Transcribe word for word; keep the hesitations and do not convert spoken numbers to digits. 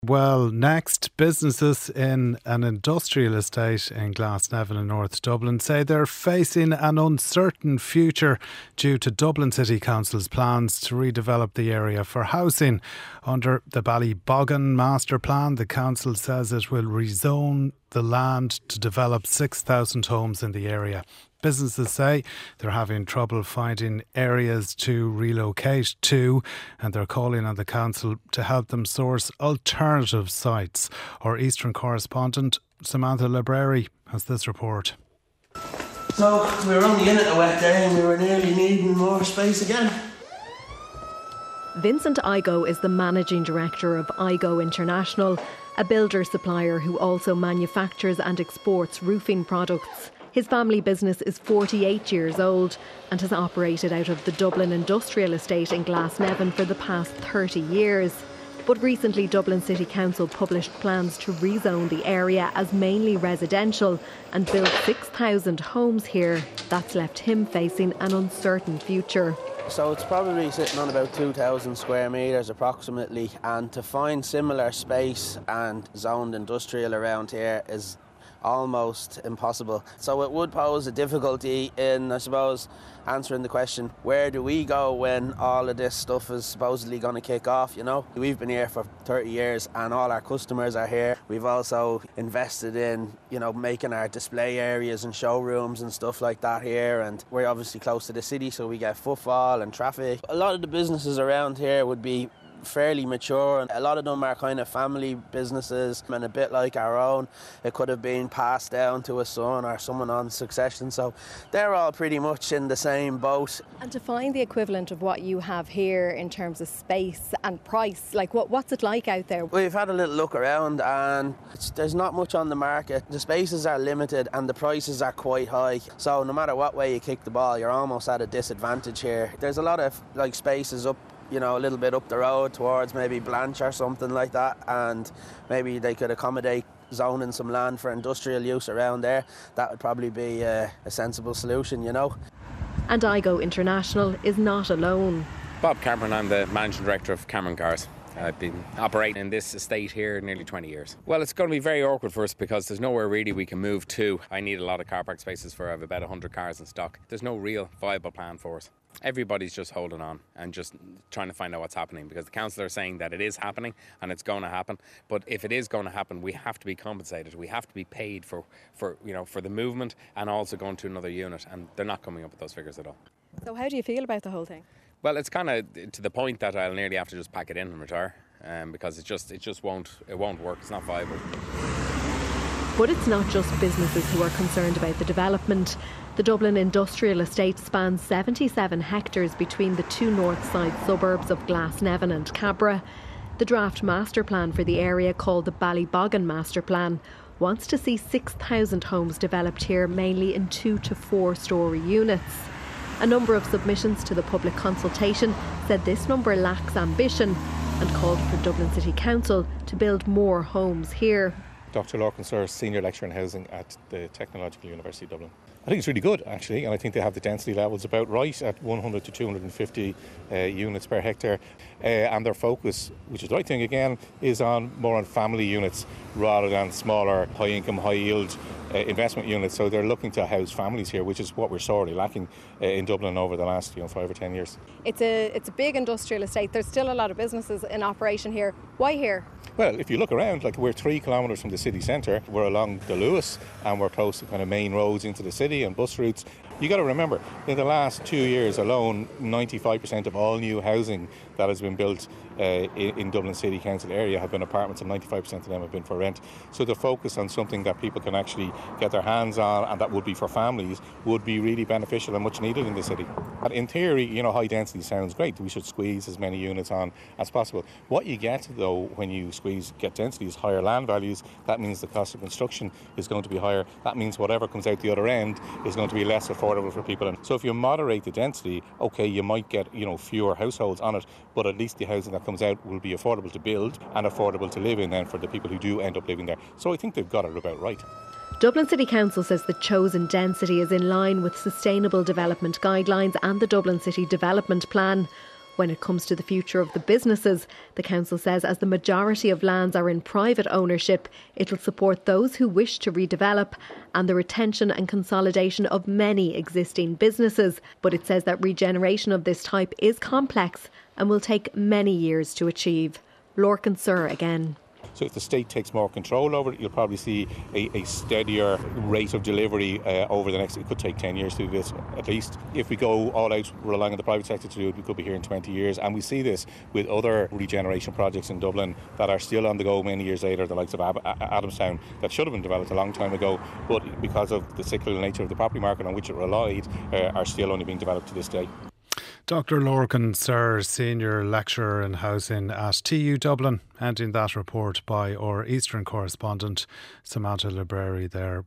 Well, next, businesses in an industrial estate in Glasnevin in North Dublin say they're facing an uncertain future due to Dublin City Council's plans to redevelop the area for housing. Under the Ballyboggan Master Plan, the council says it will rezone the land to develop six thousand homes in the area. Businesses say they're having trouble finding areas to relocate to, and they're calling on the council to help them source alternative sites. Our Eastern correspondent Samantha Libreri has this report. So we were only in it a wet day and we were nearly needing more space again. Vincent Igo is the managing director of Igo International, a builder supplier who also manufactures and exports roofing products. His family business is forty-eight years old and has operated out of the Dublin Industrial Estate in Glasnevin for the past thirty years. But recently Dublin City Council published plans to rezone the area as mainly residential and build six thousand homes here. That's left him facing an uncertain future. So it's probably sitting on about two thousand square metres approximately, and to find similar space and zoned industrial around here is almost impossible. So it would pose a difficulty in, I suppose, answering the question, where do we go when all of this stuff is supposedly going to kick off, you know? We've been here for thirty years and all our customers are here. We've also invested in, you know, making our display areas and showrooms and stuff like that here, and we're obviously close to the city, so we get footfall and traffic. A lot of the businesses around here would be fairly mature, and a lot of them are kind of family businesses, and a bit like our own, it could have been passed down to a son or someone on succession, so they're all pretty much in the same boat. And to find the equivalent of what you have here in terms of space and price, like what what's it like out there? We've had a little look around and it's, there's not much on the market. The spaces are limited and the prices are quite high, so no matter what way you kick the ball, you're almost at a disadvantage here. There's a lot of like spaces up, you know, a little bit up the road towards maybe Blanche or something like that, and maybe they could accommodate zoning some land for industrial use around there. That would probably be a, a sensible solution, you know. And Igo International is not alone. Bob Cameron, I'm the managing director of Cameron Cars. I've been operating in this estate here nearly twenty years. Well, it's going to be very awkward for us because there's nowhere really we can move to. I need a lot of car park spaces for I have about one hundred cars in stock. There's no real viable plan for us. Everybody's just holding on and just trying to find out what's happening, because the council are saying that it is happening and it's going to happen. But if it is going to happen, we have to be compensated. We have to be paid for, for you know, for the movement and also going to another unit, and they're not coming up with those figures at all. So how do you feel about the whole thing? Well, it's kind of to the point that I'll nearly have to just pack it in and retire, um, because it just it just won't it won't work. It's not viable. But it's not just businesses who are concerned about the development. The Dublin Industrial Estate spans seventy-seven hectares between the two north side suburbs of Glasnevin and Cabra. The draft master plan for the area, called the Ballyboggan Master Plan, wants to see six thousand homes developed here, mainly in two to four storey units. A number of submissions to the public consultation said this number lacks ambition and called for Dublin City Council to build more homes here. Doctor Lorcan Sir, Senior Lecturer in Housing at the Technological University of Dublin. I think it's really good, actually, and I think they have the density levels about right at one hundred to two hundred fifty uh, units per hectare, uh, and their focus, which is the right thing again, is on more on family units rather than smaller, high-income, high-yield uh, investment units. So they're looking to house families here, which is what we're sorely lacking uh, in Dublin over the last you know five or ten years. It's a it's a big industrial estate. There's still a lot of businesses in operation here. Why here? Well, if you look around, like we're three kilometres from the city centre, we're along the Lewis, and we're close to kind of main roads into the city and bus routes. You got to remember, in the last two years alone, ninety-five percent of all new housing that has been built uh, in, in Dublin City Council area have been apartments, and ninety-five percent of them have been for rent. So the focus on something that people can actually get their hands on, and that would be for families, would be really beneficial and much needed in the city. And in theory, you know, high density sounds great. We should squeeze as many units on as possible. What you get, though, when you squeeze, get density is higher land values. That means the cost of construction is going to be higher. That means whatever comes out the other end is going to be less affordable for people. And so if you moderate the density, okay, you might get, you know, fewer households on it, but at least the housing that comes out will be affordable to build and affordable to live in then for the people who do end up living there. So I think they've got it about right. Dublin City Council says the chosen density is in line with sustainable development guidelines and the Dublin City Development Plan. When it comes to the future of the businesses, the council says as the majority of lands are in private ownership, it will support those who wish to redevelop and the retention and consolidation of many existing businesses. But it says that regeneration of this type is complex and will take many years to achieve. Lorcan Sir again. So if the state takes more control over it, you'll probably see a, a steadier rate of delivery uh, over the next, it could take ten years to do this at least. If we go all out relying on the private sector to do it, we could be here in twenty years. And we see this with other regeneration projects in Dublin that are still on the go many years later, the likes of Ab- Adamstown, that should have been developed a long time ago, but because of the cyclical nature of the property market on which it relied, uh, are still only being developed to this day. Doctor Lorcan Sir, Senior Lecturer in Housing at T U Dublin, ending that report by our Eastern correspondent Samantha Libreri there.